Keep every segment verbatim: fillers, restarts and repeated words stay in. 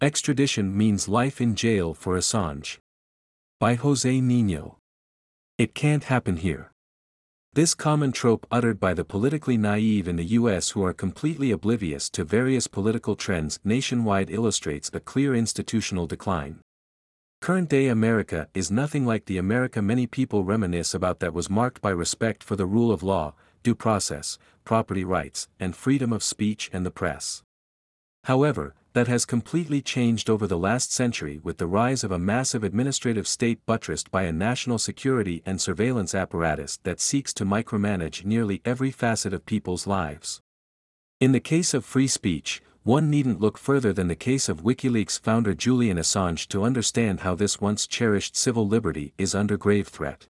Extradition means life in jail for Assange. By Jose Niño. It can't happen here. This common trope uttered by the politically naive in the U S who are completely oblivious to various political trends nationwide illustrates a clear institutional decline. Current-day America is nothing like the America many people reminisce about that was marked by respect for the rule of law, due process, property rights, and freedom of speech and the press. However, that has completely changed over the last century with the rise of a massive administrative state buttressed by a national security and surveillance apparatus that seeks to micromanage nearly every facet of people's lives. In the case of free speech, one needn't look further than the case of WikiLeaks founder Julian Assange to understand how this once cherished civil liberty is under grave threat.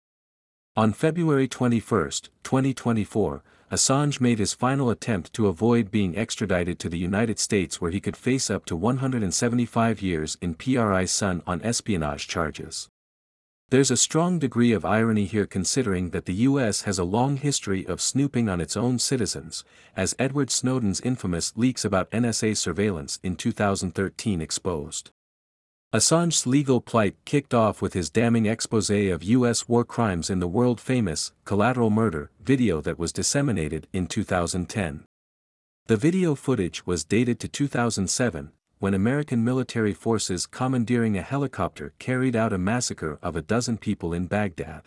On February twenty-first, twenty twenty-four, Assange made his final attempt to avoid being extradited to the United States where he could face up to one hundred seventy-five years in prison on espionage charges. There's a strong degree of irony here considering that the U S has a long history of snooping on its own citizens, as Edward Snowden's infamous leaks about N S A surveillance in two thousand thirteen exposed. Assange's legal plight kicked off with his damning exposé of U S war crimes in the world-famous Collateral Murder video that was disseminated in two thousand ten. The video footage was dated to two thousand seven, when American military forces commandeering a helicopter carried out a massacre of a dozen people in Baghdad.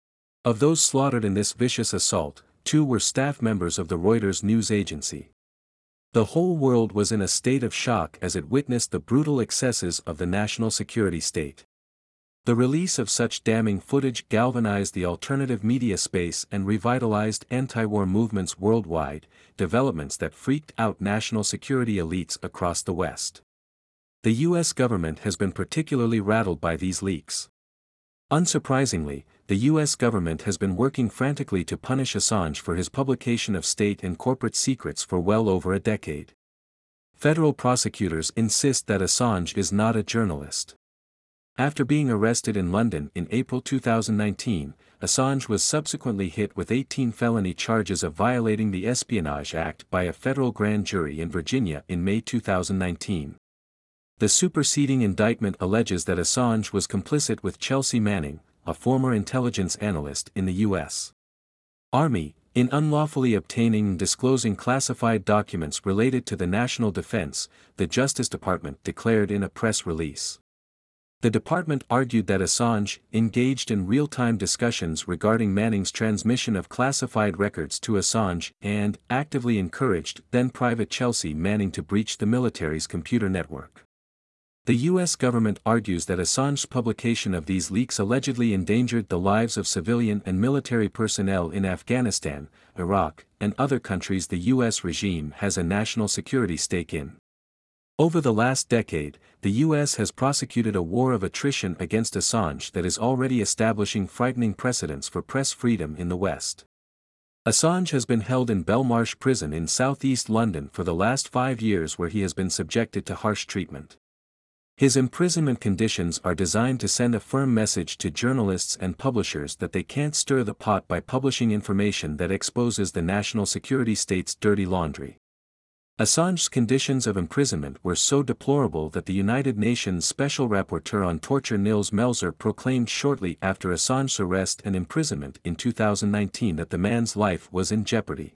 Of those slaughtered in this vicious assault, two were staff members of the Reuters news agency. The whole world was in a state of shock as it witnessed the brutal excesses of the national security state. The release of such damning footage galvanized the alternative media space and revitalized anti-war movements worldwide, developments that freaked out national security elites across the West. The U S government has been particularly rattled by these leaks. Unsurprisingly, the U S government has been working frantically to punish Assange for his publication of state and corporate secrets for well over a decade. Federal prosecutors insist that Assange is not a journalist. After being arrested in London in April two thousand nineteen, Assange was subsequently hit with eighteen felony charges of violating the Espionage Act by a federal grand jury in Virginia in May two thousand nineteen. The superseding indictment alleges that Assange was complicit with Chelsea Manning, a former intelligence analyst in the U S Army, in unlawfully obtaining and disclosing classified documents related to the national defense, the Justice Department declared in a press release. The department argued that Assange engaged in real-time discussions regarding Manning's transmission of classified records to Assange and actively encouraged then-Private Chelsea Manning to breach the military's computer network. The U S government argues that Assange's publication of these leaks allegedly endangered the lives of civilian and military personnel in Afghanistan, Iraq, and other countries the U S regime has a national security stake in. Over the last decade, the U S has prosecuted a war of attrition against Assange that is already establishing frightening precedents for press freedom in the West. Assange has been held in Belmarsh Prison in southeast London for the last five years where he has been subjected to harsh treatment. His imprisonment conditions are designed to send a firm message to journalists and publishers that they can't stir the pot by publishing information that exposes the national security state's dirty laundry. Assange's conditions of imprisonment were so deplorable that the United Nations Special Rapporteur on Torture Nils Melzer proclaimed shortly after Assange's arrest and imprisonment in two thousand nineteen that the man's life was in jeopardy.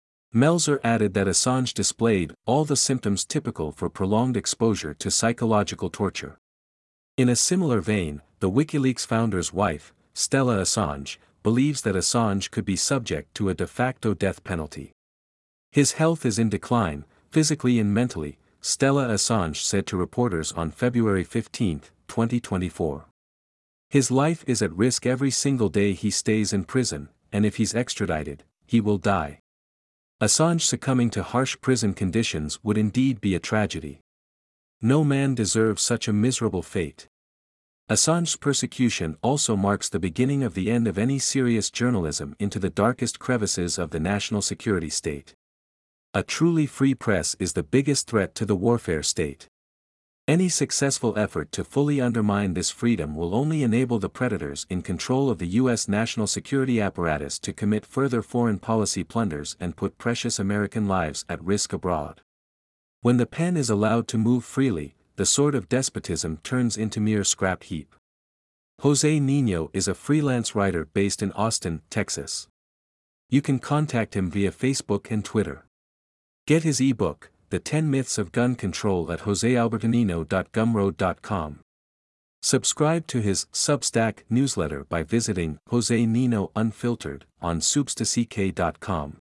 Melzer added that Assange displayed all the symptoms typical for prolonged exposure to psychological torture. In a similar vein, the WikiLeaks founder's wife, Stella Assange, believes that Assange could be subject to a de facto death penalty. His health is in decline, physically and mentally, Stella Assange said to reporters on February fifteenth, twenty twenty-four. His life is at risk every single day he stays in prison, and if he's extradited, he will die. Assange succumbing to harsh prison conditions would indeed be a tragedy. No man deserves such a miserable fate. Assange's persecution also marks the beginning of the end of any serious journalism into the darkest crevices of the national security state. A truly free press is the biggest threat to the warfare state. Any successful effort to fully undermine this freedom will only enable the predators in control of the U S national security apparatus to commit further foreign policy blunders and put precious American lives at risk abroad. When the pen is allowed to move freely, the sword of despotism turns into mere scrap heap. Jose Nino is a freelance writer based in Austin, Texas. You can contact him via Facebook and Twitter. Get his ebook, The ten Myths of Gun Control at jose alberto nino dot gumroad dot com. Subscribe to his Substack newsletter by visiting Jose Nino Unfiltered on substack dot com.